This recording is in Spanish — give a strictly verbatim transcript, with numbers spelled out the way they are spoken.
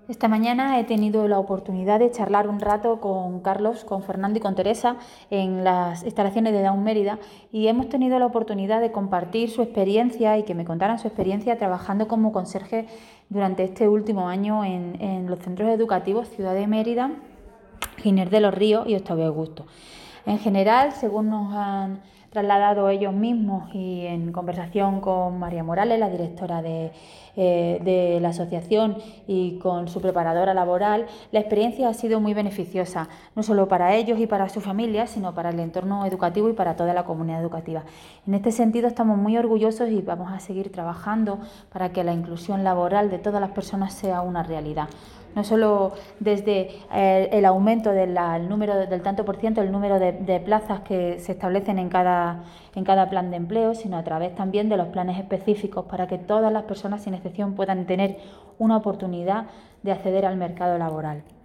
Esta mañana he tenido la oportunidad de charlar un rato con Carlos, con Fernando y con Teresa en las instalaciones de Down Mérida, y hemos tenido la oportunidad de compartir su experiencia y que me contaran su experiencia trabajando como conserje durante este último año en, en los centros educativos Ciudad de Mérida, Giner de los Ríos y Octavio Augusto. En general, según nos han trasladado ellos mismos y en conversación con María Morales, la directora de, eh, de la asociación, y con su preparadora laboral, la experiencia ha sido muy beneficiosa, no solo para ellos y para sus familias, sino para el entorno educativo y para toda la comunidad educativa. En este sentido estamos muy orgullosos y vamos a seguir trabajando para que la inclusión laboral de todas las personas sea una realidad. No solo desde el, el aumento de la, el número del tanto por ciento, el número de, de plazas que se establecen en cada, en cada plan de empleo, sino a través también de los planes específicos para que todas las personas sin excepción puedan tener una oportunidad de acceder al mercado laboral.